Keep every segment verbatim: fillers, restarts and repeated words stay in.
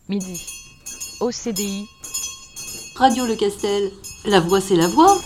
Midi. O C D I. Radio Le Castel. La voix, c'est la voix.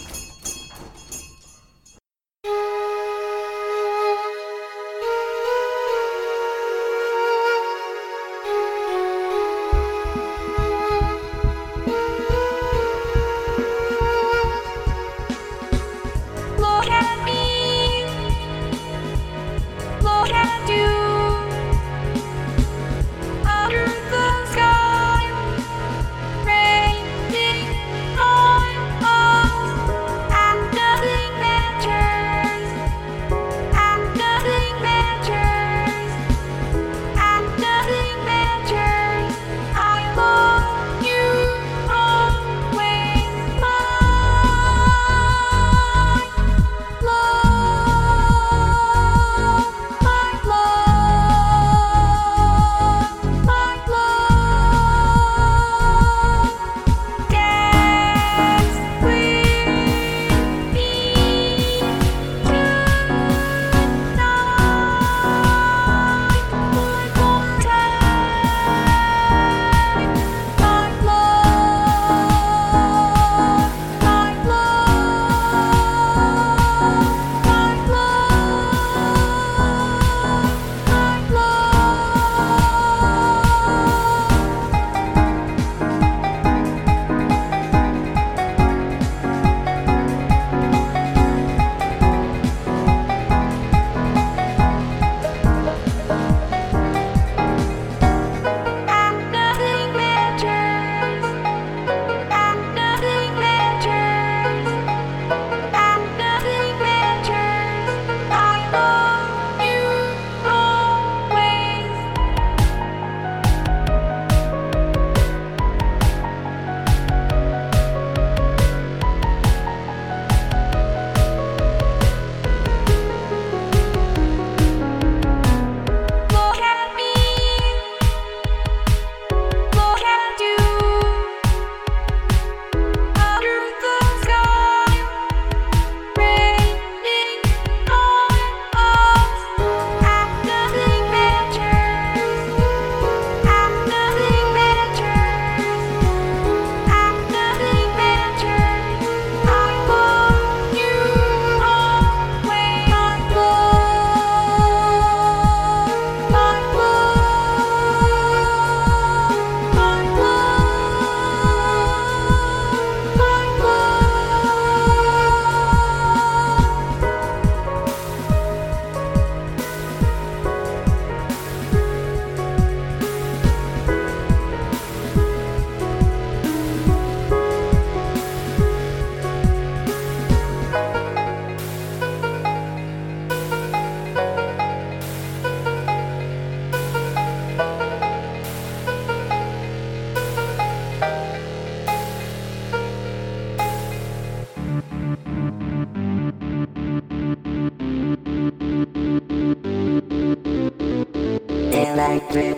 Electric,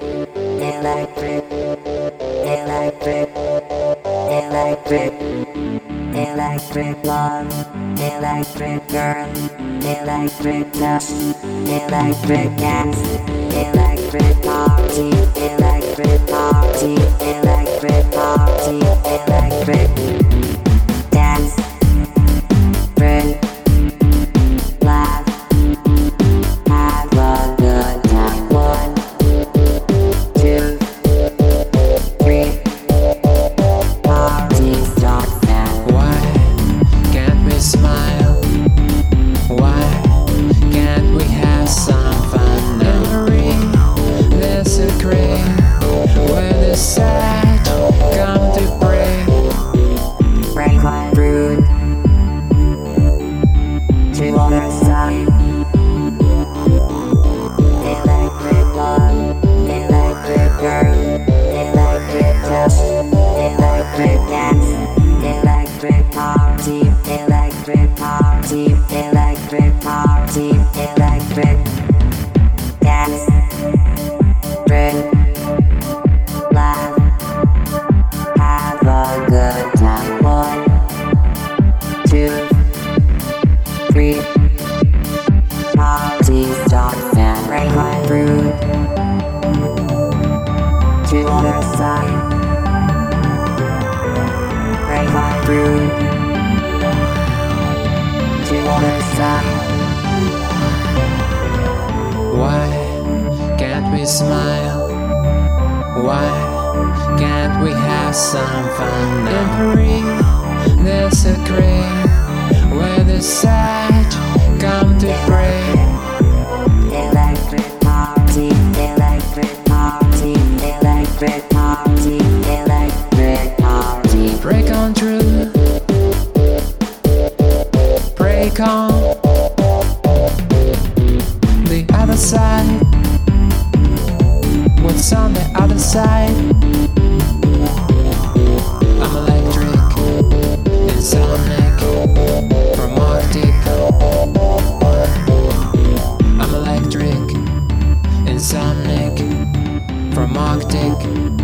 electric, electric, electric, electric love, electric girl, electric touch, electric gas, electric party, electric party, electric party, electric dance, bring, laugh, have a good time. One, two, three, party starts now. Why can't we smile? Why can't we have some fun? Never disagree when the sad come to break. other side. Break on through to other side. Why can't we smile? Why can't we have some fun now? Breathe, there's a grave where the sad come to pray. Electric party, electric party, electric party, electric party. Break on through, break on the other side. What's on the other side? I'm electric, insomniac, from Arctic. I'm electric, insomniac, from Arctic.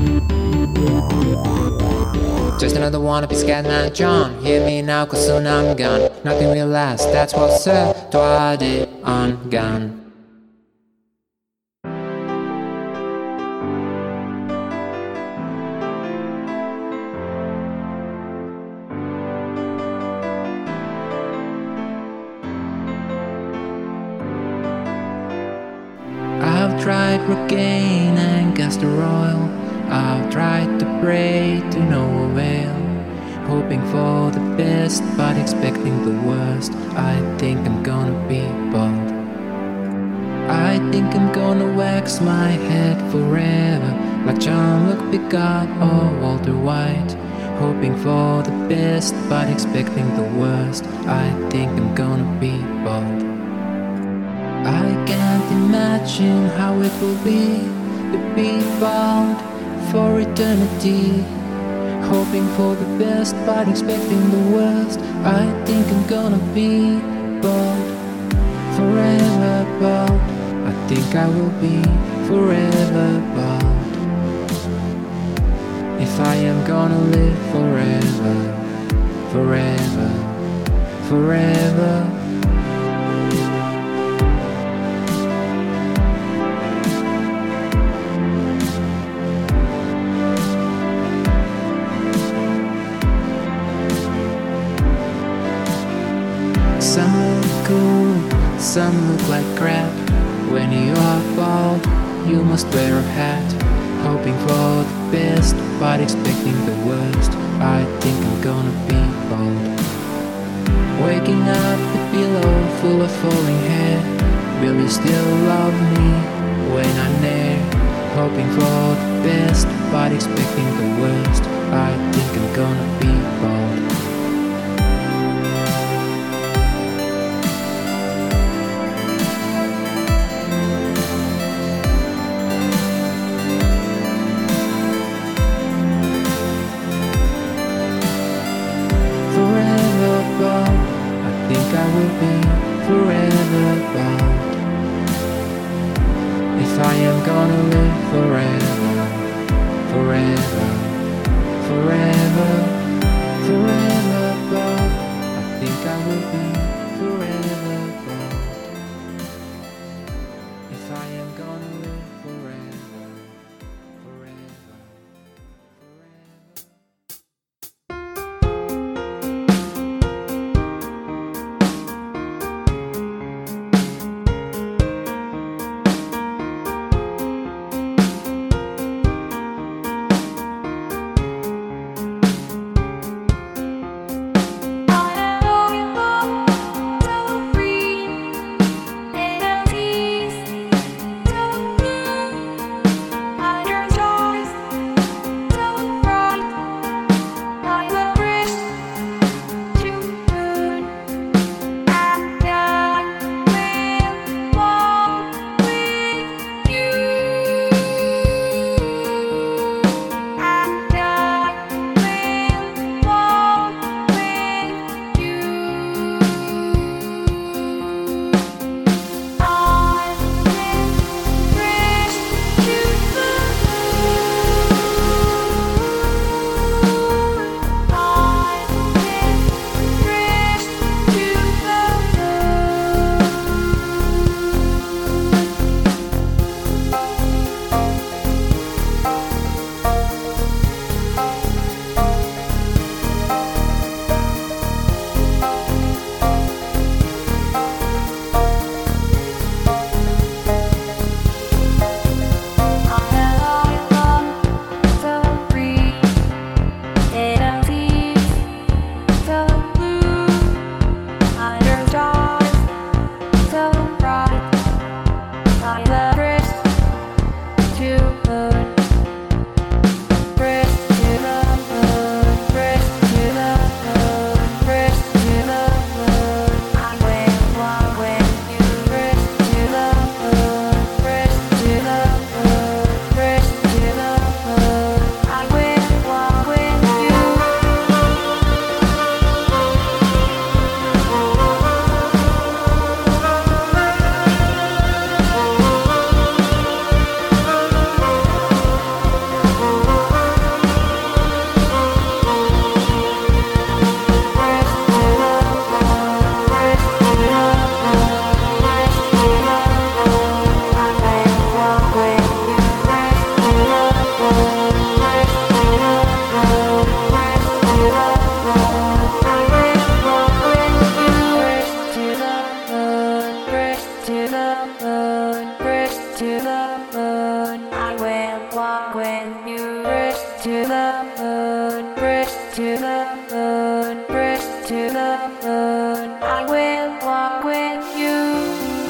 Just another wannabe Scatman John. Hear me now, cause soon I'm gone. Nothing will last, that's what's Sir Dwade on gun. I've tried Rogaine and castor oil. I've tried to pray to no avail. Hoping for the best but expecting the worst. I think I'm gonna be bald. I think I'm gonna wax my head forever, like Jean-Luc Picard or Walter White. Hoping for the best but expecting the worst. I think I'm gonna be bald. I can't imagine how it will be to be bald for eternity. Hoping for the best but expecting the worst. I think I'm gonna be bald, forever bald. I think I will be forever bald. If I am gonna live forever, forever, forever. Some look cool, some look like crap. When you are bald, you must wear a hat. Hoping for the best, but expecting the worst. I think I'm gonna be bald. Waking up the pillow full of falling hair. Will you still love me when I'm there? Hoping for the best, but expecting the worst. I think I'm gonna be bald. I think I will be forever bald. If I am gonna live forever, forever, forever, forever bald. I think I will be forever bald. If I am gonna live forever, forever, forever. you. Bridge to the moon, bridge to the moon, bridge to the moon. I will walk with you.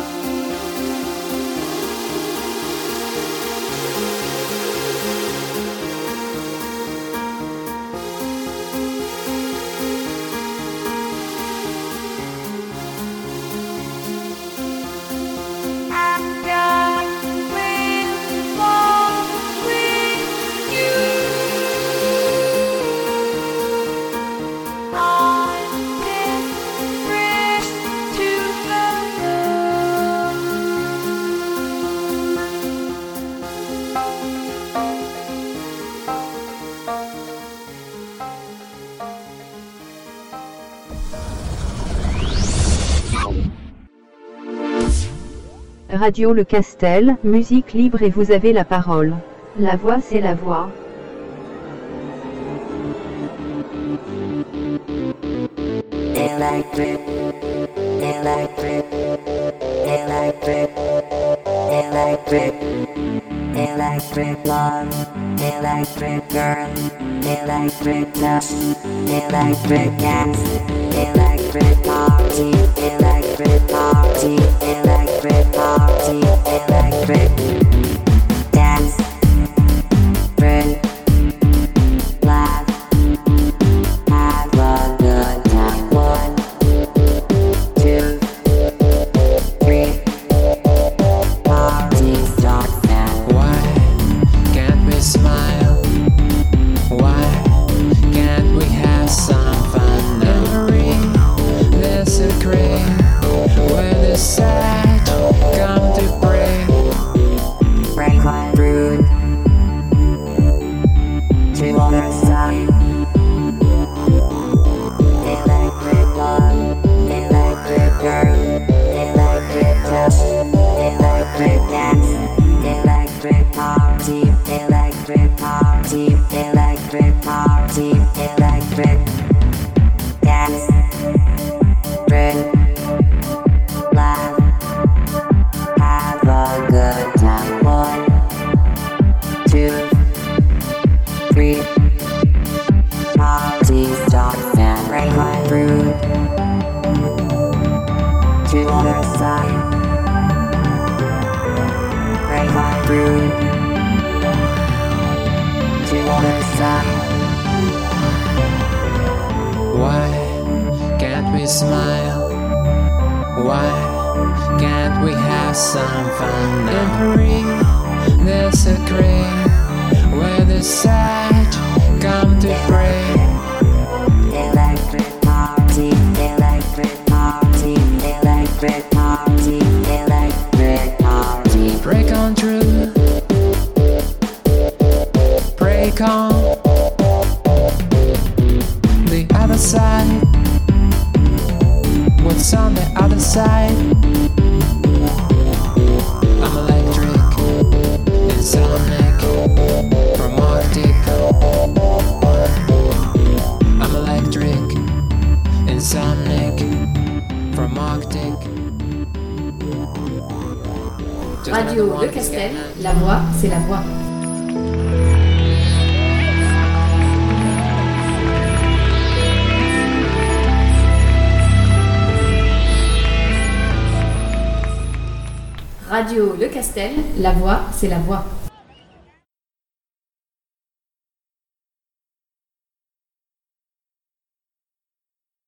Radio Le Castel, musique libre et vous avez la parole. La voix c'est la voix. Electric, electric, electric, electric, electric love, electric girl, electric touch, electric dance, electric party, electric party, electric party, electric dance, bring, laugh, have a good time. One, two, three, party starts now. Why can't we smile? Why can't we have some fun? Memory, disagree. When the sad come to break. Break my brood to other side. Electric love, electric girl, electric touch, electric dance, electric party, electric party, electric party, electric dance, bring, laugh, have a good time. One, two, three, party starts and break my brood to other side. Break my brood to other side. Why can't we smile? Why can't we have some fun? Memory, disagree. When the sad come to break. Electric party, electric party, electric party, electric party. Break on through. Break on the other side. What's on the other side? I'm electric, insomnic, from Arctic. I'm electric, insomnic, from Arctic. Just Radio another one Le Castel, again. la voix c'est la voix. Radio Le Castel, la voix c'est la voix.